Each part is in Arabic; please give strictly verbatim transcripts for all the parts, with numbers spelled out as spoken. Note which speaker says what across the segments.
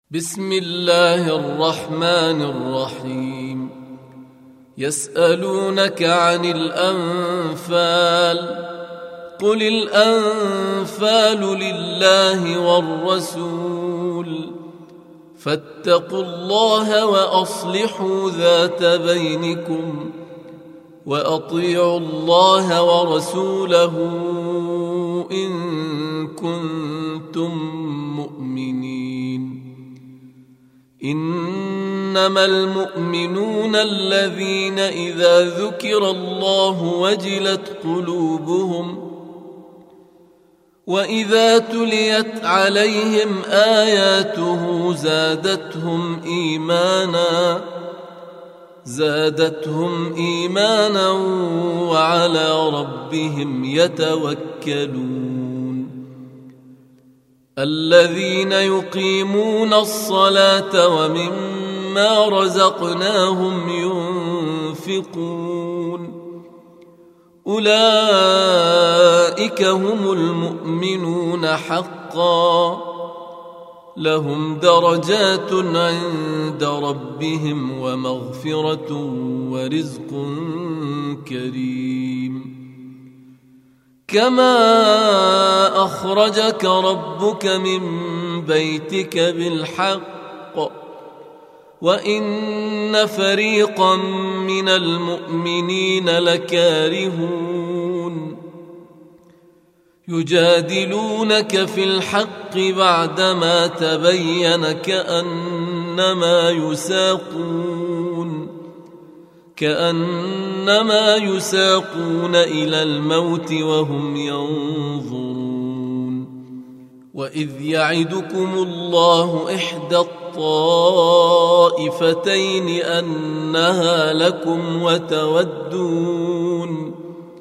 Speaker 1: بسم الله الرحمن الرحيم. يسألونك عن الأنفال قل الأنفال لله والرسول فاتقوا الله وأصلحوا ذات بينكم وأطيعوا الله ورسوله إن كنتم مؤمنين. إنما المؤمنون الذين إذا ذكر الله وجلت قلوبهم وإذا تليت عليهم آياته زادتهم إيمانا زادتهم إيمانا وعلى ربهم يتوكلون. الذين يقيمون الصلاة ومما رزقناهم ينفقون أولئك هم المؤمنون حقا لهم درجات عند ربهم ومغفرة ورزق كريم. كما أخرجك ربك من بيتك بالحق وإن فريقا من المؤمنين لكارهون يجادلونك في الحق بعدما تبين كأنما يساقون كأنما يساقون إلى الموت وهم ينظرون. وإذ يعدكم الله إحدى الطائفتين أنها لكم وتودون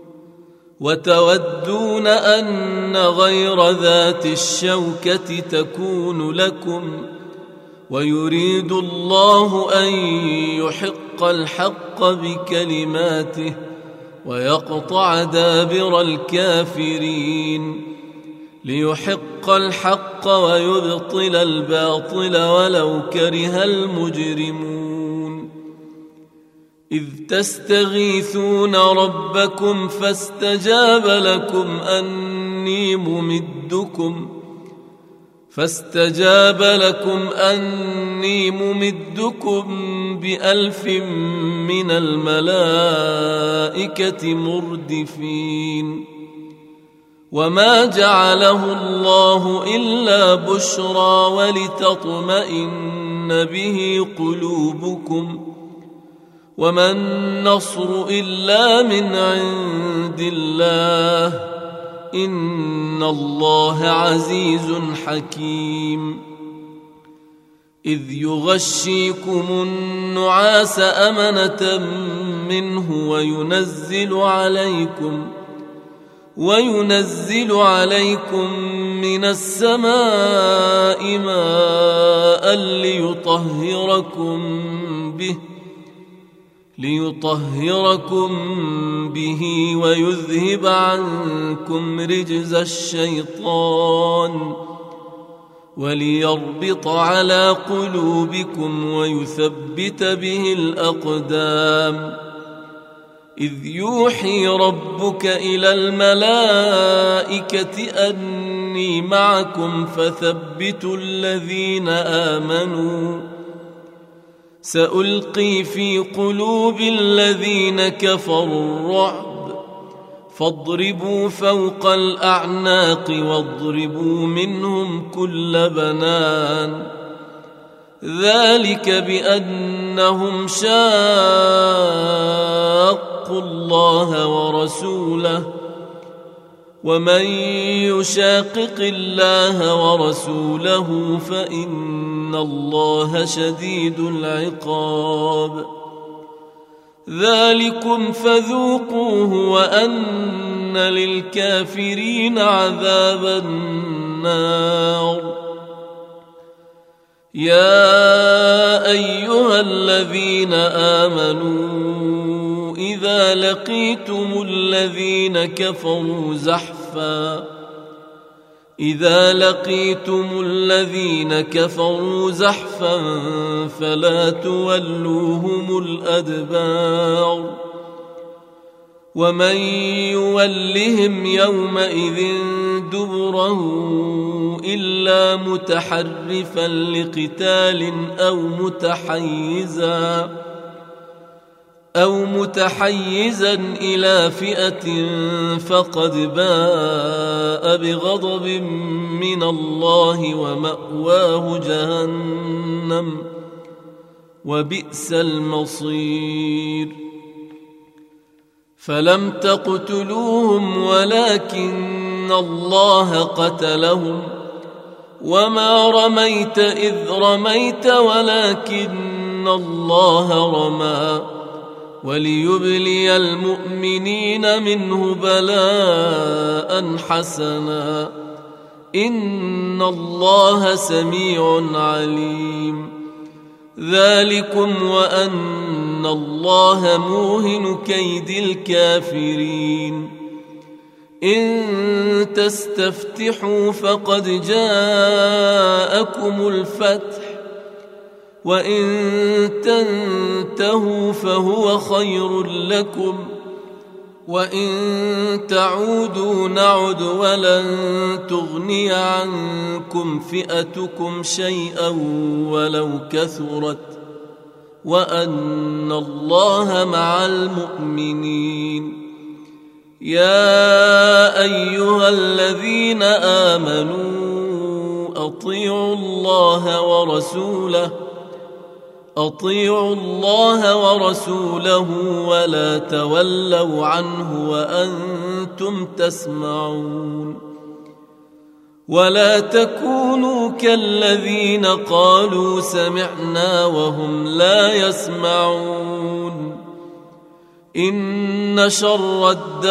Speaker 1: وتودون أن غير ذات الشوكة تكون لكم ويريد الله أن يحق الحق بكلماته ويقطع دابر الكافرين ليحق الحق ويبطل الباطل ولو كره المجرمون. إذ تستغيثون ربكم فاستجاب لكم أني ممدكم فاستجاب لكم أني ممدكم بألف من الملائكة مردفين. وما جعله الله إلا بشرى ولتطمئن به قلوبكم وما النصر إلا من عند الله إن الله عزيز حكيم. إذ يغشيكم النعاس أمنة منه وينزل عليكم وينزل عليكم من السماء ماء ليطهركم به ليطهركم به ويذهب عنكم رجز الشيطان وليربط على قلوبكم ويثبت به الأقدام. إذ يوحي ربك إلى الملائكة أني معكم فثبتوا الذين آمنوا سألقي في قلوب الذين كفروا الرعب فاضربوا فوق الأعناق واضربوا منهم كل بنان ذلك بأنهم شاقوا الله ورسوله ومن يشاقق الله ورسوله فإن الله شديد العقاب. ذلكم فذوقوه وأن للكافرين عذاب النار. يا أيها الذين آمنوا إذا لقيتم الذين كفروا زحفا إذا لقيتم الذين كفروا زحفا فلا تولوهم الأدبار ومن يولهم يومئذ دبره إلا متحرفا لقتال أو متحيزا أو متحيزا إلى فئة فقد باء بغضب من الله ومأواه جهنم وبئس المصير فلم تقتلوهم ولكن الله قتلهم وما رميت إذ رميت ولكن الله رمى وليبلي المؤمنين منه بلاء حسنا إن الله سميع عليم ذلكم وأن الله موهن كيد الكافرين إن تستفتحوا فقد جاءكم الفتح وإن تنتهوا فهو خير لكم وإن تعودوا نعد ولن تغني عنكم فئتكم شيئا ولو كثرت وأن الله مع المؤمنين يا أيها الذين آمنوا أطيعوا الله ورسوله أطيعوا الله ورسوله ولا تولوا عنه وأنتم تسمعون ولا تكونوا كالذين قالوا سمعنا وهم لا يسمعون إن شر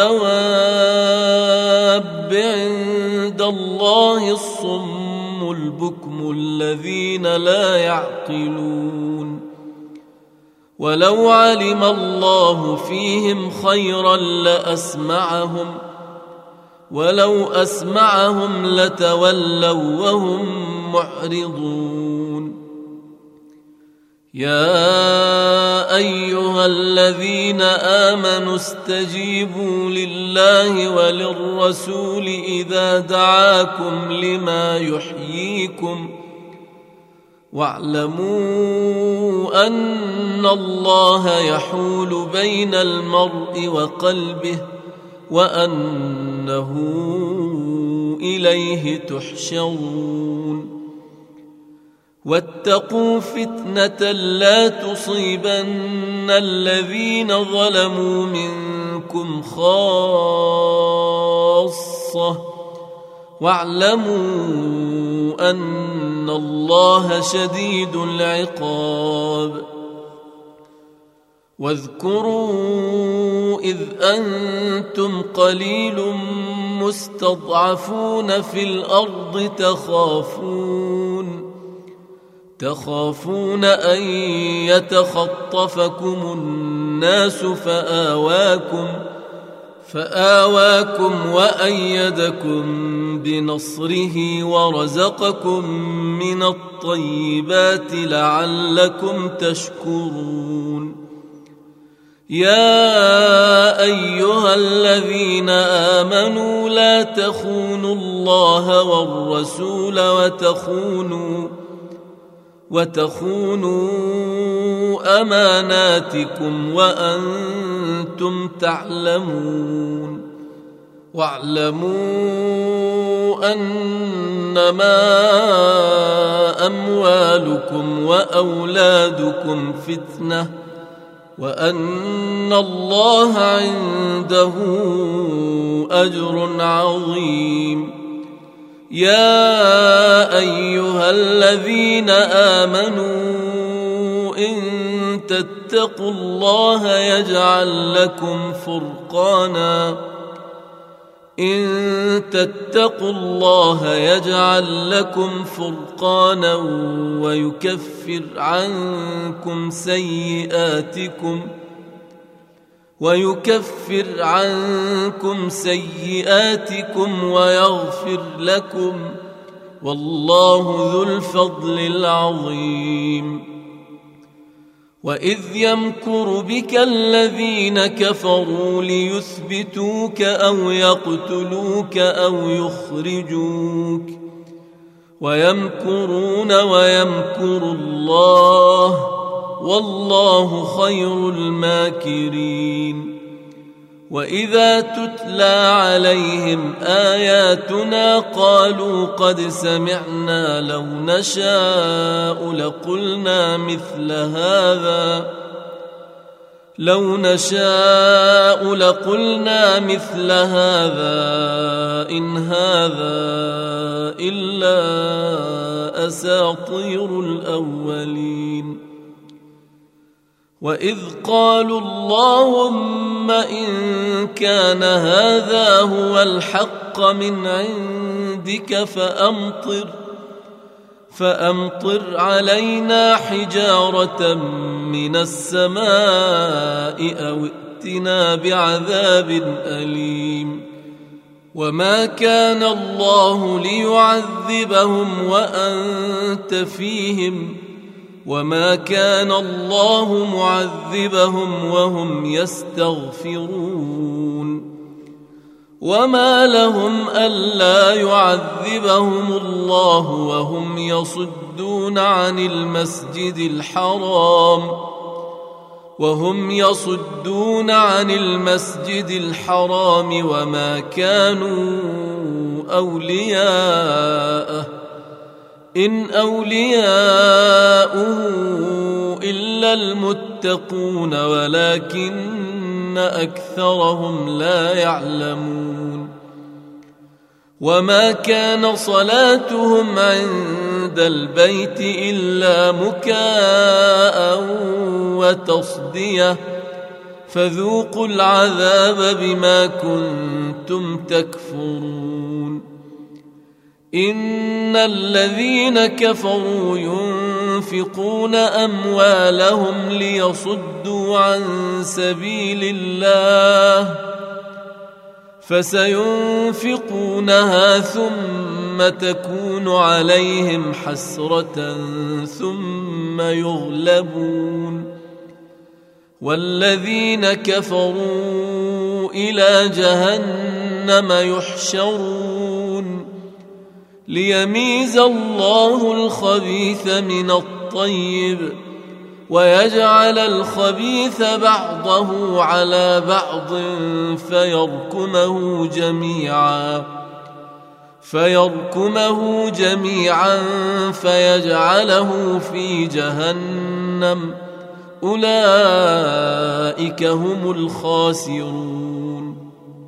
Speaker 1: الدواب عند الله الصم البكم الذين لا يعقلون ولو علم الله فيهم خيرا لأسمعهم ولو أسمعهم لتولوا وهم معرضون يا أيها الذين آمنوا استجيبوا لله وللرسول إذا دعاكم لما يحييكم واعلموا أن الله يحول بين المرء وقلبه وأنه إليه تحشرون واتقوا فتنة لا تصيبن الذين ظلموا منكم خاصة واعلموا أن الله شديد العقاب واذكروا إذ أنتم قليل مستضعفون في الأرض تخافون تخافون أن يتخطفكم الناس فآواكم فآواكم وأيدكم بنصره ورزقكم من الطيبات لعلكم تشكرون يا أيها الذين آمنوا لا تخونوا الله والرسول وتخونوا وتخونوا أماناتكم وأنتم تعلمون واعلموا أنما أموالكم وأولادكم فتنة وأن الله عنده أجر عظيم يا أيها الذين آمنوا إن تتقوا الله يجعل لكم فرقانا إن تتقوا الله يجعل لكم فرقانا ويكفر عنكم سيئاتكم ويكفر عنكم سيئاتكم ويغفر لكم، والله ذو الفضل العظيم. وإذ يمكر بك الذين كفروا ليثبتوك أو يقتلوك أو يخرجوك، ويمكرون ويمكر الله، والله خير الماكرين. وإذا تتلى عليهم آياتنا قالوا قد سمعنا لو نشاء لقلنا مثل هذا لو نشاء لقلنا مثل هذا إن هذا إلا أساطير الأولين. وإذ قالوا اللهم إن كان هذا هو الحق من عندك فأمطر فأمطر علينا حجارة من السماء أو ائتنا بعذاب أليم. وما كان الله ليعذبهم وأنت فيهم، وما كان الله معذبهم وهم يستغفرون. وما لهم ألا يعذبهم الله وهم يصدون عن المسجد الحرام وهم يصدون عن المسجد الحرام وما كانوا أولياءه إن أولياؤه إلا المتقون ولكن أكثرهم لا يعلمون. وما كان صلاتهم عند البيت إلا مكاء وتصدية، فذوقوا العذاب بما كنتم تكفرون. إن الذين كفروا ينفقون أموالهم ليصدوا عن سبيل الله فسينفقونها ثم تكون عليهم حسرة ثم يغلبون، والذين كفروا إلى جهنم يحشرون ليميز الله الخبيث من الطيب ويجعل الخبيث بعضه على بعض فيركمه جميعا فيركمه جميعا فيجعله في جهنم، أولئك هم الخاسرون.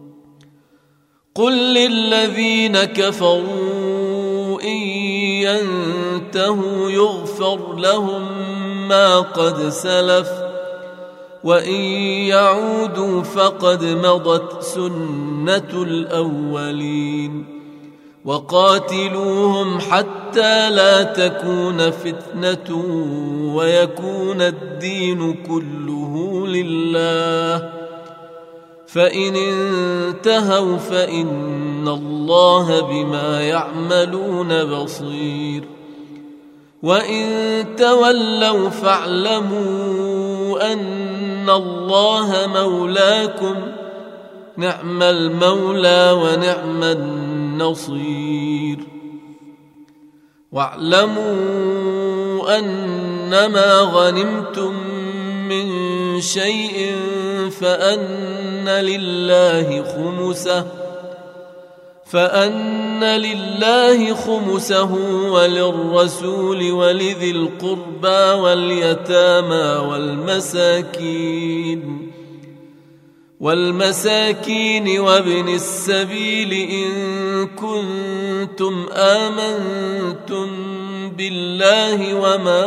Speaker 1: قل للذين كفروا إن ينتهوا يغفر لهم ما قد سلف وإن يعودوا فقد مضت سنة الأولين. وقاتلوهم حتى لا تكون فتنة ويكون الدين كله لله، فإن انتهوا فإن الله بما يعملون بصير. وإن تولوا فاعلموا أن الله مولاكم، نعم المولى ونعم النصير. واعلموا أنما غنمتم من شيء فأن لله خمسه فأن لله خمسه وللرسول ولذي القربى واليتامى والمساكين والمساكين وابن السبيل إن كنتم آمنتم بالله وما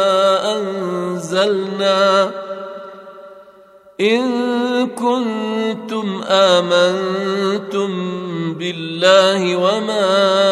Speaker 1: أنزلنا إن كنتم آمنتم بالله وما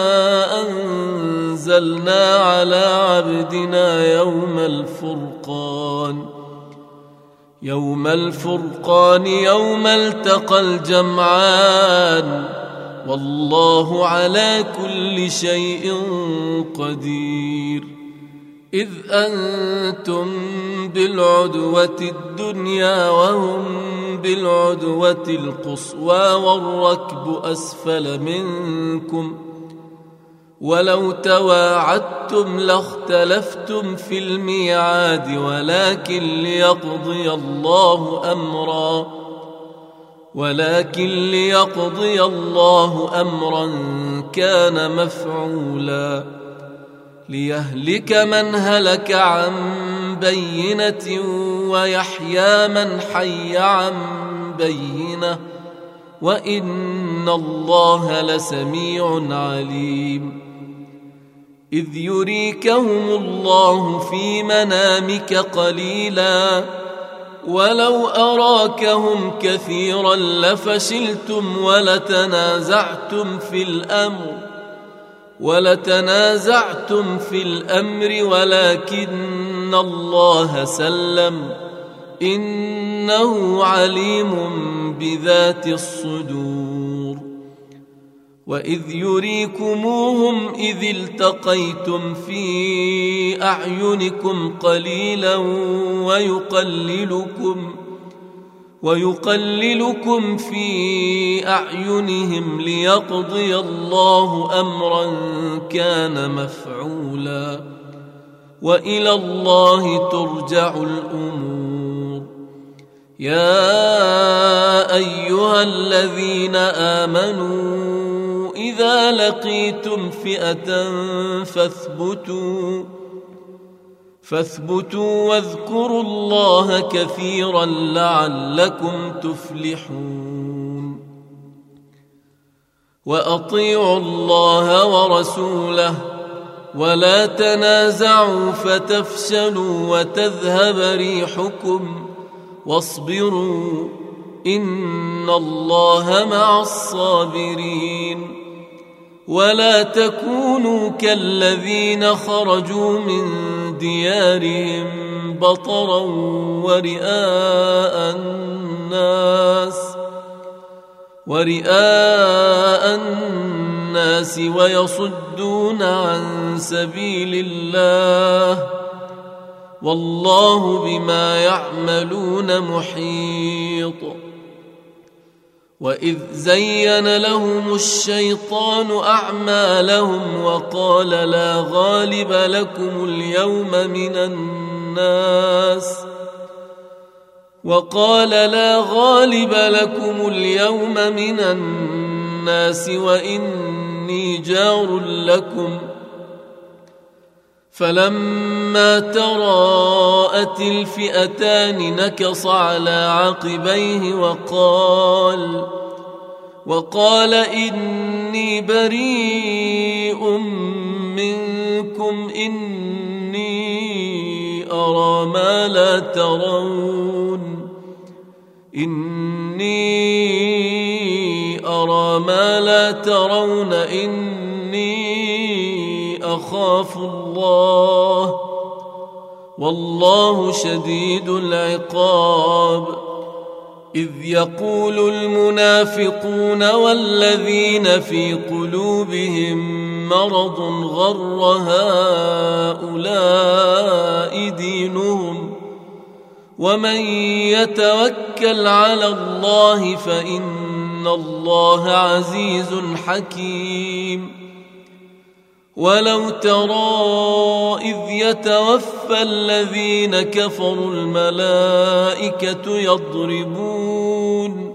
Speaker 1: أنزلنا على عبدنا يوم الفرقان يوم الفرقان يوم التقى الجمعان والله على كل شيء قدير. إذ أنتم بالعدوة الدنيا وهم بالعدوة القصوى والركب أسفل منكم ولو تواعدتم لاختلفتم في الميعاد ولكن ليقضي الله أمرا ولكن ليقضي الله أمرا كان مفعولا ليهلك من هلك عن بينة ويحيى من حي عن بينة وإن الله لسميع عليم. إذ يريكهم الله في منامك قليلا ولو أراكهم كثيرا لفشلتم ولتنازعتم في الأمر ولتنازعتم في الأمر ولكن الله سلم إنه عليم بذات الصدور. وإذ يريكموهم إذ التقيتم في أعينكم قليلا ويقللكم ويقللكم في أعينهم ليقضي الله أمرا كان مفعولا وإلى الله ترجع الأمور. يا أيها الذين آمنوا إذا لقيتم فئة فاثبتوا فاثبتوا واذكروا الله كثيرا لعلكم تفلحون. وأطيعوا الله ورسوله ولا تنازعوا فتفشلوا وتذهب ريحكم واصبروا إن الله مع الصابرين. ولا تكونوا كالذين خرجوا من ديارهم بطرا ورئاء الناس ورئاء الناس ويصدون عن سبيل الله والله بما يعملون محيط. وإذ زين لهم الشيطان أعمالهم وقال لا غالب لكم اليوم من الناس وقال لا غالب لكم اليوم من الناس وإني جار لكم فلما تراءت الفئتان نكص على عقبيه وقال وقال إني بريء منكم إني أرى ما لا ترون إني أرى ما لا ترون إني أخاف الله والله شديد العقاب. إذ يقول المنافقون والذين في قلوبهم مرض غر هؤلاء دينهم ومن يتوكل على الله فإن الله عزيز حكيم. ولو ترى إذ يتوفى الذين كفروا الملائكة يضربون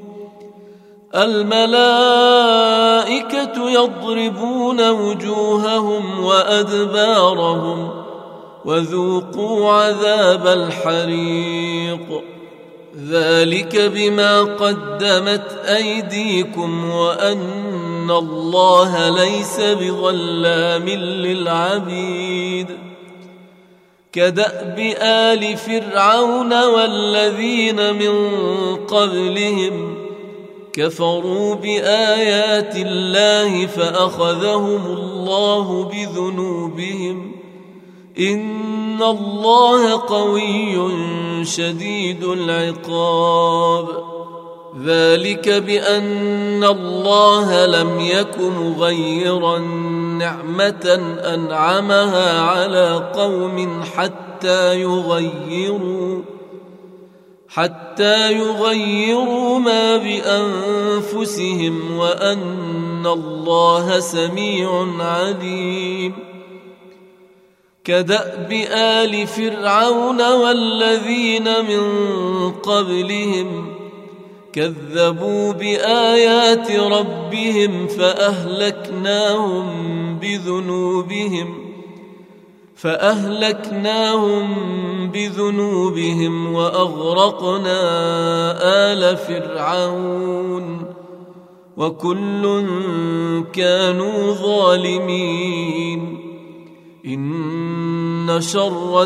Speaker 1: الملائكة يضربون وجوههم وأدبارهم وذوقوا عذاب الحريق ذلك بما قدمت أيديكم وأن الله ليس بظلام للعبيد. كدأب آل فرعون والذين من قبلهم كفروا بآيات الله فأخذهم الله بذنوبهم إن إن الله قوي شديد العقاب. ذلك بأن الله لم يك مغيرا نعمة أنعمها على قوم حتى يغيروا حتى يغيروا ما بأنفسهم وأن الله سميع عليم. كدأب آل فرعون والذين من قبلهم كذبوا بآيات ربهم فأهلكناهم بذنوبهم فأهلكناهم بذنوبهم وأغرقنا آل فرعون وكل كانوا ظالمين. إن شر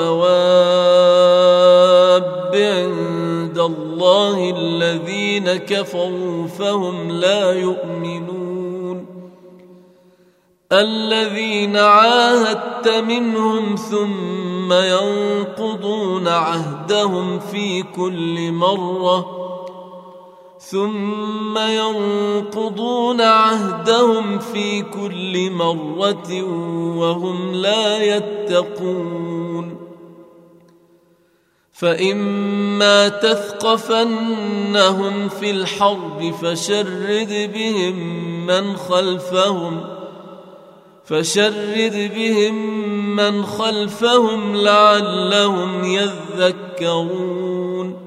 Speaker 1: الدواب عند الله الذين كفروا فهم لا يؤمنون. الذين عاهدت منهم ثم ينقضون عهدهم في كل مرة ثم ينقضون عهدهم في كل مرة وهم لا يتقون. فإما تثقفنهم في الحرب فشرد بهم من خلفهم فشرد بهم من خلفهم لعلهم يذكرون.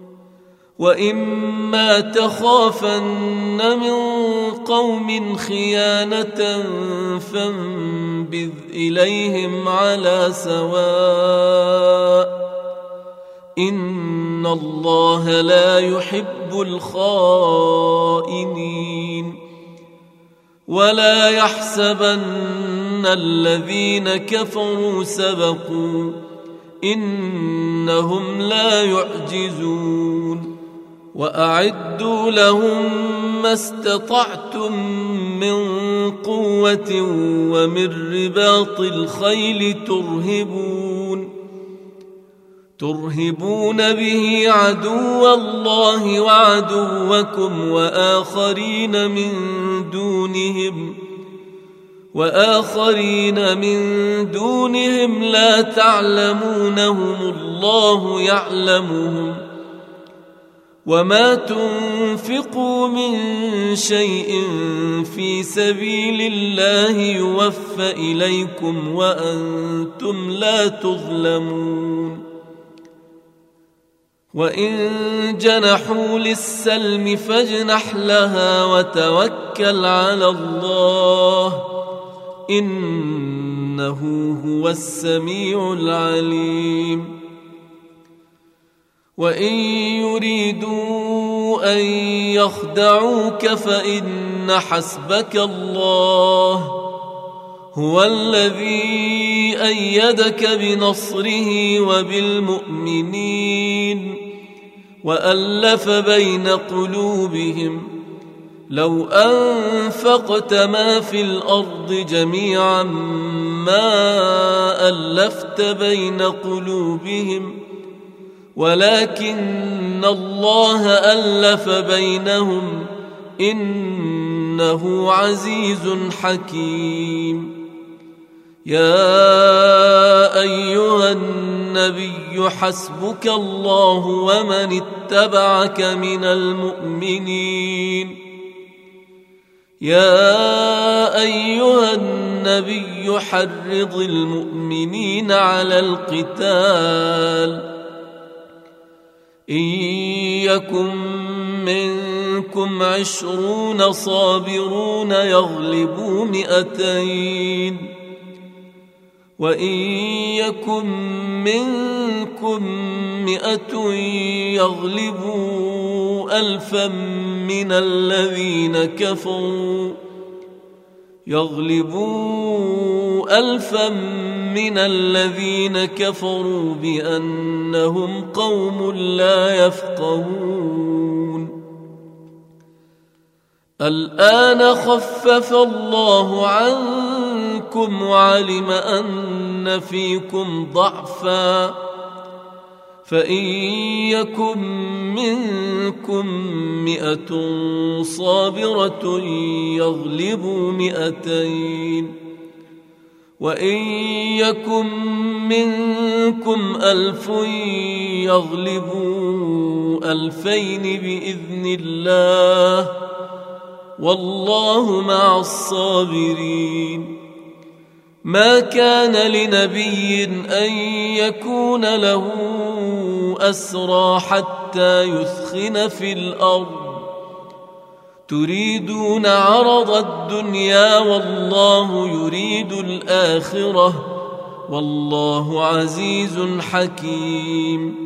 Speaker 1: وإما تخافن من قوم خيانة فانبذ إليهم على سواء إن الله لا يحب الخائنين. ولا يحسبن الذين كفروا سبقوا إنهم لا يعجزون. وأعدوا لهم ما استطعتم من قوة ومن رباط الخيل ترهبون ترهبون به عدو الله وعدوكم وآخرين من دونهم وآخرين من دونهم لا تعلمونهم الله يعلمهم. وما تنفقوا من شيء في سبيل الله يوفى إليكم وأنتم لا تظلمون. وإن جنحوا للسلم فاجنح لها وتوكل على الله إنه هو السميع العليم. وإن يريدوا أن يخدعوك فإن حسبك الله هو الذي أيدك بنصره وبالمؤمنين وألف بين قلوبهم لو أنفقت ما في الأرض جميعا ما ألفت بين قلوبهم ولكن الله ألف بينهم إنه عزيز حكيم. يا أيها النبي حسبك الله ومن اتبعك من المؤمنين. يا أيها النبي حرض المؤمنين على القتال إن يكن منكم عشرون صابرون يغلبوا مئتين وإن يكن منكم مئة يغلبوا ألفا من الذين كفروا يغلبوا ألفا من الذين كفروا بأنهم قوم لا يفقهون. الآن خفف الله عنكم عنكم وعلم أن فيكم ضعفا فإن يكن منكم مئة صابرة يغلبوا مئتين وإن يكن منكم ألف يغلبوا ألفين بإذن الله والله مع الصابرين. ما كان لنبي أن يكون له أسرى حتى يثخن في الأرض تريدون عرض الدنيا والله يريد الآخرة والله عزيز حكيم.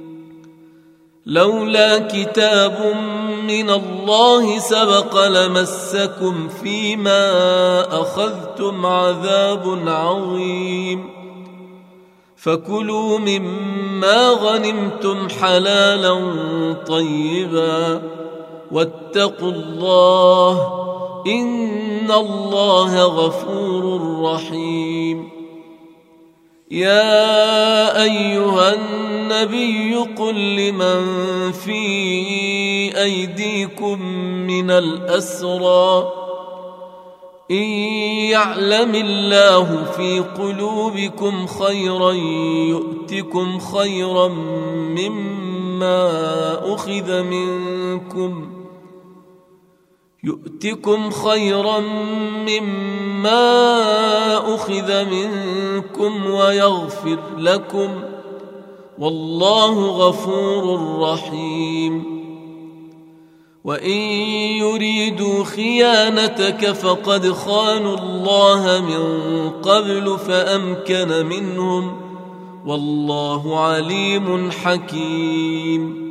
Speaker 1: لولا كتاب من الله سبق لمسكم فيما أخذتم عذاب عظيم فكلوا مما غنمتم حلالا طيبا واتقوا الله إن الله غفور رحيم. يا أيها النبي قل لمن في أيديكم من الأسرى إن يعلم الله في قلوبكم خيرا يؤتكم خيرا مما أخذ منكم يؤتكم خيرا مما أخذ منكم ويغفر لكم والله غفور رحيم. وإن يريدوا خيانتك فقد خانوا الله من قبل فأمكن منهم والله عليم حكيم.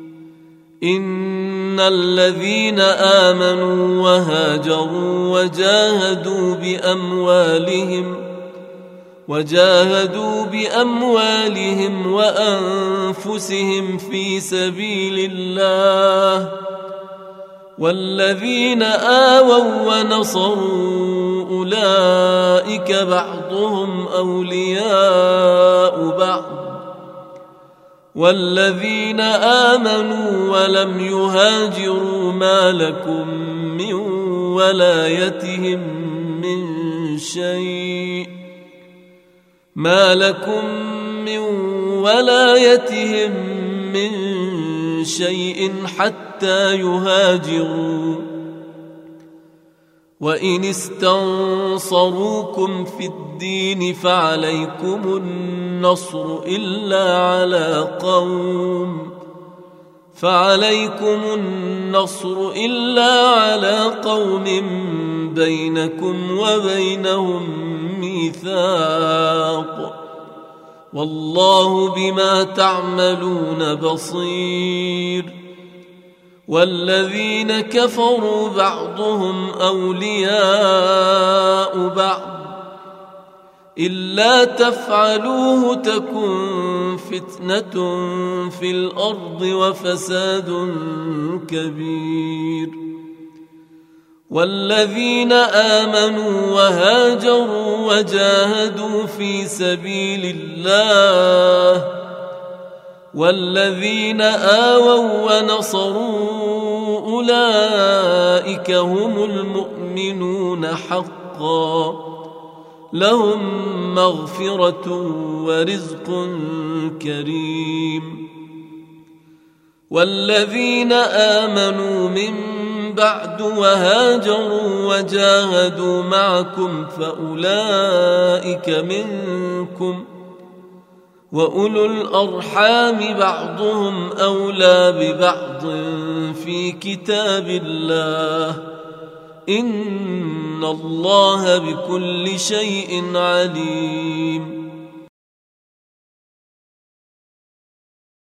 Speaker 1: إن الذين آمنوا وهاجروا وجاهدوا بأموالهم وجاهدوا بأموالهم وأنفسهم في سبيل الله والذين آووا ونصروا أولئك بعضهم أولياء بعض والذين آمنوا ولم يهاجروا ما لكم من ولايتهم من شيء ما لكم من ولايتهم من شيء حتى يهاجروا وإن استنصروكم في الدين فعليكم النصر إلا على قوم فعليكم النصر إلا على قوم بينكم وبينهم ميثاق والله بما تعملون بصير. والذين كفروا بعضهم أولياء بعض إلا تفعلوه تكن فتنة في الأرض وفساد كبير. والذين آمنوا وهاجروا وجاهدوا في سبيل الله والذين آووا ونصروا أولئك هم المؤمنون حقا لهم مغفرة ورزق كريم. والذين آمنوا من بعد وهاجروا وجاهدوا معكم فأولئك منكم وأولو الأرحام بعضهم أولى ببعض في كتاب الله إن الله بكل شيء عليم.